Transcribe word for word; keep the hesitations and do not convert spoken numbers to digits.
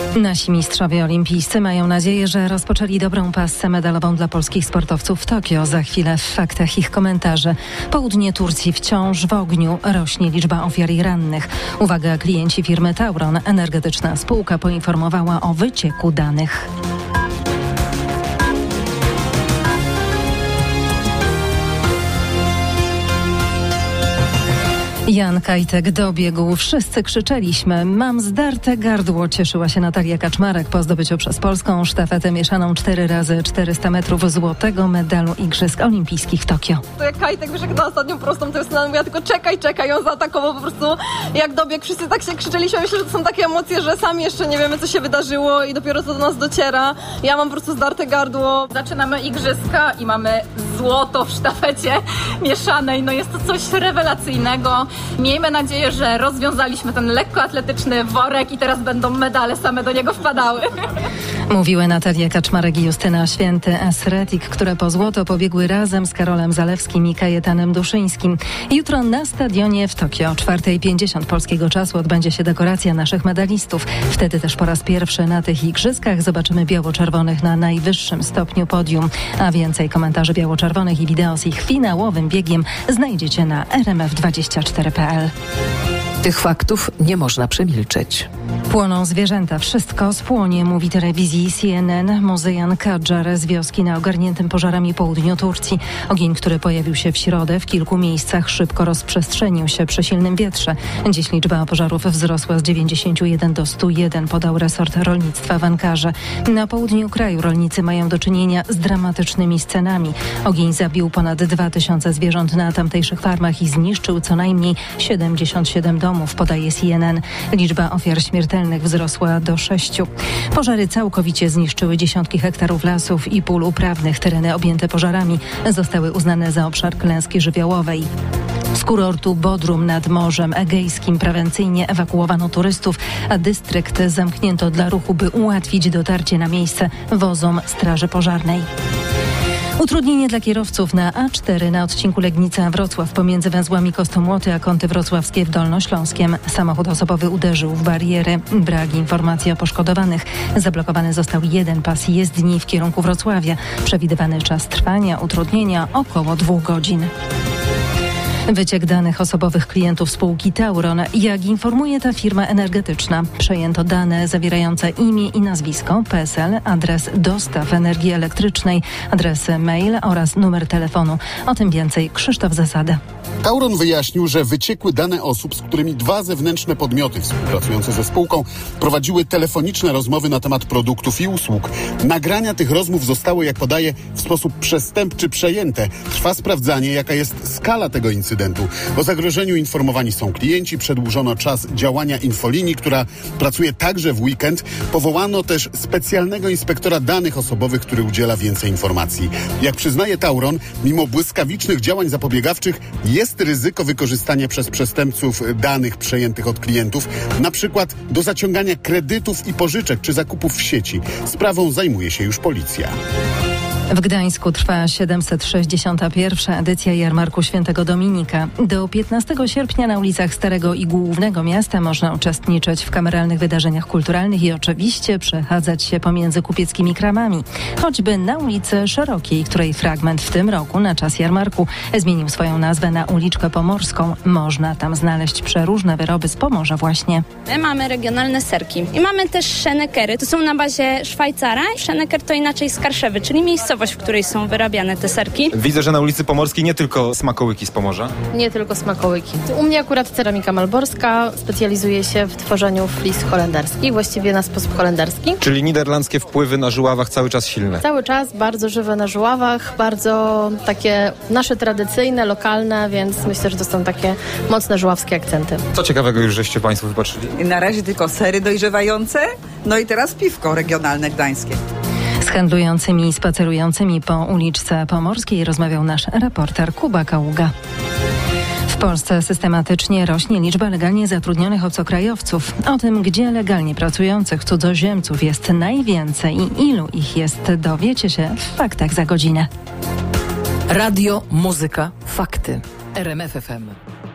Nasi mistrzowie olimpijscy mają nadzieję, że rozpoczęli dobrą pasę medalową dla polskich sportowców w Tokio. Za chwilę w faktach ich komentarze. Południe Turcji wciąż w ogniu, rośnie liczba ofiar i rannych. Uwaga, klienci firmy Tauron, energetyczna spółka, poinformowała o wycieku danych. Jan Kajtek dobiegł. Wszyscy krzyczeliśmy. Mam zdarte gardło. Cieszyła się Natalia Kaczmarek po zdobyciu przez polską sztafetę mieszaną cztery razy czterysta metrów złotego medalu Igrzysk Olimpijskich w Tokio. To jak Kajtek wyszedł na ostatnią prostą, to jest na mówiła tylko czekaj, czekaj. On zaatakował po prostu jak dobiegł. Wszyscy tak się krzyczeliśmy. Myślę, że to są takie emocje, że sami jeszcze nie wiemy, co się wydarzyło i dopiero to do nas dociera. Ja mam po prostu zdarte gardło. Zaczynamy Igrzyska i mamy złoto w sztafecie mieszanej. No jest to coś rewelacyjnego. Miejmy nadzieję, że rozwiązaliśmy ten lekkoatletyczny worek i teraz będą medale same do niego wpadały. Mówiły Natalia Kaczmarek i Justyna Święty-Esretik, które po złoto pobiegły razem z Karolem Zalewskim i Kajetanem Duszyńskim. Jutro na stadionie w Tokio o czwarta pięćdziesiąt polskiego czasu odbędzie się dekoracja naszych medalistów. Wtedy też po raz pierwszy na tych igrzyskach zobaczymy biało-czerwonych na najwyższym stopniu podium. A więcej komentarzy biało-czerwonych i wideo z ich finałowym biegiem znajdziecie na r m f dwadzieścia cztery kropka p l. Tych faktów nie można przemilczeć. Płoną zwierzęta. Wszystko spłonie, mówi telewizji C N N. Muzejan Kadżar z wioski na ogarniętym pożarami południu Turcji. Ogień, który pojawił się w środę w kilku miejscach, szybko rozprzestrzenił się przy silnym wietrze. Dziś liczba pożarów wzrosła z dziewięćdziesięciu jeden do stu jeden, podał resort rolnictwa w Ankarze. Na południu kraju rolnicy mają do czynienia z dramatycznymi scenami. Ogień zabił ponad dwa tysiące zwierząt na tamtejszych farmach i zniszczył co najmniej siedemdziesiąt siedem domów, podaje C N N. Liczba ofiar śmiertelnych wzrosła do sześciu. Pożary całkowicie zniszczyły dziesiątki hektarów lasów i pól uprawnych. Tereny objęte pożarami zostały uznane za obszar klęski żywiołowej. Z kurortu Bodrum nad Morzem Egejskim prewencyjnie ewakuowano turystów, a dystrykt zamknięto dla ruchu, by ułatwić dotarcie na miejsce wozom Straży Pożarnej. Utrudnienie dla kierowców na A cztery na odcinku Legnica-Wrocław pomiędzy węzłami Kostomłoty a Kąty Wrocławskie w Dolnośląskiem. Samochód osobowy uderzył w bariery. Brak informacji o poszkodowanych. Zablokowany został jeden pas jezdni w kierunku Wrocławia. Przewidywany czas trwania utrudnienia około dwóch godzin. Wyciek danych osobowych klientów spółki Tauron. Jak informuje ta firma energetyczna, przejęto dane zawierające imię i nazwisko, P E S L, adres dostaw energii elektrycznej, adres mail oraz numer telefonu. O tym więcej Krzysztof Zasada. Tauron wyjaśnił, że wyciekły dane osób, z którymi dwa zewnętrzne podmioty współpracujące ze spółką prowadziły telefoniczne rozmowy na temat produktów i usług. Nagrania tych rozmów zostały, jak podaje, w sposób przestępczy przejęte. Trwa sprawdzanie, jaka jest skala tego incydentu. O zagrożeniu informowani są klienci. Przedłużono czas działania infolinii, która pracuje także w weekend. Powołano też specjalnego inspektora danych osobowych, który udziela więcej informacji. Jak przyznaje Tauron, mimo błyskawicznych działań zapobiegawczych jest ryzyko wykorzystania przez przestępców danych przejętych od klientów, na przykład do zaciągania kredytów i pożyczek czy zakupów w sieci. Sprawą zajmuje się już policja. W Gdańsku trwa siedemset sześćdziesiąta pierwsza edycja Jarmarku Świętego Dominika. Do piętnastego sierpnia na ulicach Starego i Głównego Miasta można uczestniczyć w kameralnych wydarzeniach kulturalnych i oczywiście przechadzać się pomiędzy kupieckimi kramami. Choćby na ulicy Szerokiej, której fragment w tym roku na czas jarmarku zmienił swoją nazwę na Uliczkę Pomorską. Można tam znaleźć przeróżne wyroby z Pomorza właśnie. My mamy regionalne serki i mamy też szenekery. To są na bazie Szwajcara. Szeneker to inaczej Skarszewy, czyli miejscowość, w której są wyrabiane te serki. Widzę, że na ulicy Pomorskiej nie tylko smakołyki z Pomorza. Nie tylko smakołyki. U mnie akurat ceramika malborska specjalizuje się w tworzeniu flis holenderskich, właściwie na sposób holenderski. Czyli niderlandzkie wpływy na Żuławach cały czas silne. Cały czas bardzo żywe na Żuławach, bardzo takie nasze tradycyjne, lokalne, więc myślę, że to są takie mocne żuławskie akcenty. Co ciekawego już żeście Państwo wypatrzyli? Na razie tylko sery dojrzewające, no i teraz piwko regionalne gdańskie. Z handlującymi i spacerującymi po uliczce Pomorskiej rozmawiał nasz reporter Kuba Kaługa. W Polsce systematycznie rośnie liczba legalnie zatrudnionych obcokrajowców. O tym, gdzie legalnie pracujących cudzoziemców jest najwięcej i ilu ich jest, dowiecie się w faktach za godzinę. Radio, muzyka, fakty. R M F F M.